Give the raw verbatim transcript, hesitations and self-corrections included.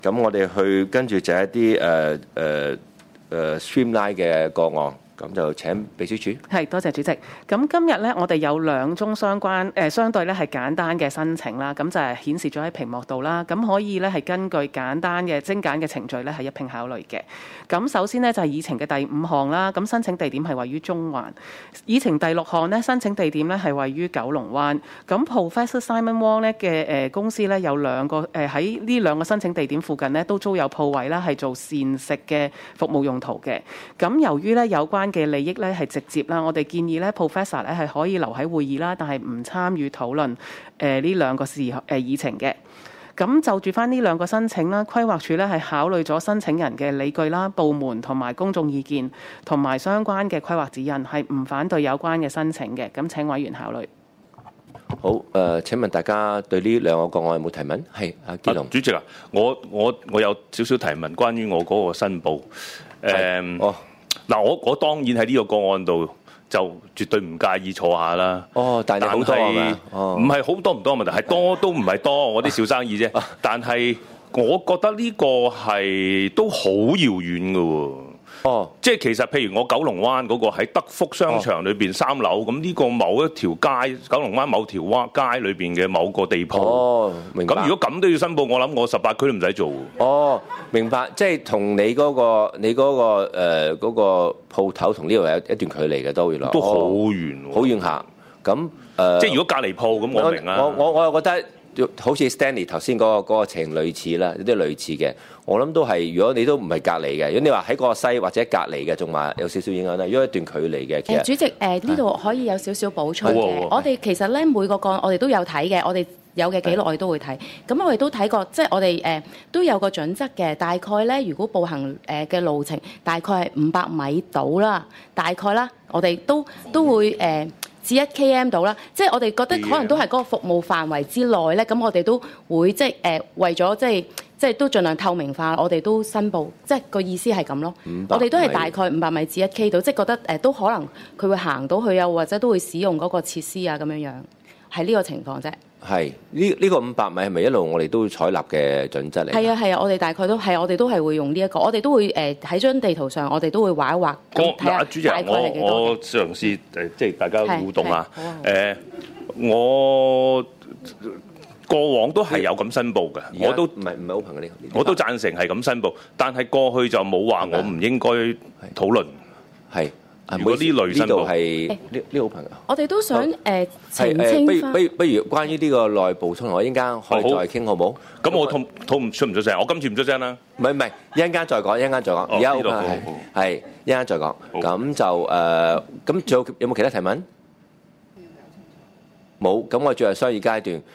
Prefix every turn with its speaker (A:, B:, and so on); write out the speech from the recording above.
A: 咁我哋去跟住就一啲誒誒誒 streamline 嘅個案。咁就請秘書處。
B: 係，多謝主席。咁今日咧，我哋有兩宗相關誒、呃、相對咧係簡單嘅申請啦。咁就係顯示咗喺屏幕度啦。咁可以咧係根據簡單嘅精簡嘅程序咧係一併考慮嘅。咁首先呢，就係、是、議程嘅第五項啦。咁申請地點係位於中環。議程第六項呢，申請地點咧係位於九龍灣。咁 Professor Simon Wong 咧嘅誒公司咧有兩個誒喺呢兩個申請地點附近呢，都租有鋪位啦，係做膳食嘅服務用途嘅。咁由於咧有關嘅利益咧係直接啦，我哋建議咧 Professor 咧係可以留喺會議啦，但係唔參與討論誒呢兩個事誒議程嘅。咁就住翻呢兩個申請啦，規劃署咧係考慮咗申請人嘅理據啦、部門同埋公眾意見同埋相關嘅規劃指引，係唔反對有關嘅申請嘅。咁請委員考慮。
A: 好，誒、呃，請問大家對呢兩個個案有冇提問？係阿基隆。
C: 主席啊，我我我有少少提問，關於我嗰個申報。誒、嗯，
A: 哦。
C: 嗱，我我當然喺呢個個案度就絕對唔介意坐下啦。
A: 哦，但係好多係咪？
C: 哦，唔係好多唔多問題，係多都唔係多，我啲小生意啫。
A: 啊、
C: 但係我覺得呢個係都好遙遠㗎喎。
A: 哦，
C: 即係其實譬如我九龍灣嗰個喺德福商場裏邊三樓，咁呢、哦、個某一條街，九龍灣某條灣街裏邊嘅某個地鋪。哦，明白。咁如果咁都要申報，我諗我十八區都唔使做。
A: 哦，明白。即係同你嗰、嗰個你嗰、嗰個誒嗰、呃嗰個鋪頭同呢度有一段距離嘅都原來。
C: 都好遠喎。好、
A: 哦、遠下。咁誒，呃、
C: 即係如果隔離鋪咁，我明啦。
A: 我我我又覺得。好似 Stanley 頭先嗰個嗰個情類似啦，有啲類似嘅。我諗都係，如果你都唔係隔離嘅，如果你話喺個西或者隔離嘅，仲話有少少影響啦。如果一段距離嘅，其實
D: 主席誒呢度可以有少少補充嘅。
C: 啊、
D: 我哋其實咧每個個案我哋都有睇嘅，我哋有嘅記錄我哋都會睇。咁我哋都睇過，即係我哋誒、呃、都有個準則嘅。大概咧，如果步行誒嘅路程大概係五百米到啦，大概啦，我哋都都會誒。呃至一 km 到啦，即係我哋覺得可能都係嗰個服務範圍之內咧，咁我哋都會即係誒、呃、為咗即係即係都盡量透明化，我哋都申報，即係個意思係咁咯。我哋都係大概五百米至一 k 到，即係覺得誒、呃、都可能佢會行到去啊，或者都會使用嗰個設施啊咁樣樣，係呢個情況啫。係
A: 呢呢個五百米係咪一路我哋都採納嘅準則嚟？
D: 係啊係啊，我哋大概都係我哋都係會用呢、這、一個，我哋都會誒喺張地圖上，我哋都會畫一畫。
C: 嗱，主席，我我嘗試誒，即係大家互動啊。誒，我過往都係有咁申報嘅，我都唔係唔係 open 嘅呢個，我都贊成係咁申報，但係過去就冇話我唔應該討論。係。如果呢類申報係呢呢好朋友，
D: 我哋都想誒澄清翻。
A: 不如不如關於呢個內部通，我一陣間可以再傾好冇？
C: 咁我通通唔出唔出聲？我今次唔出聲啦。
A: 唔係唔係，一陣間再講，一陣間再講。而家好朋友係一陣間再講。咁就誒，咁仲有有冇其他提問？冇。咁我最後商議階段，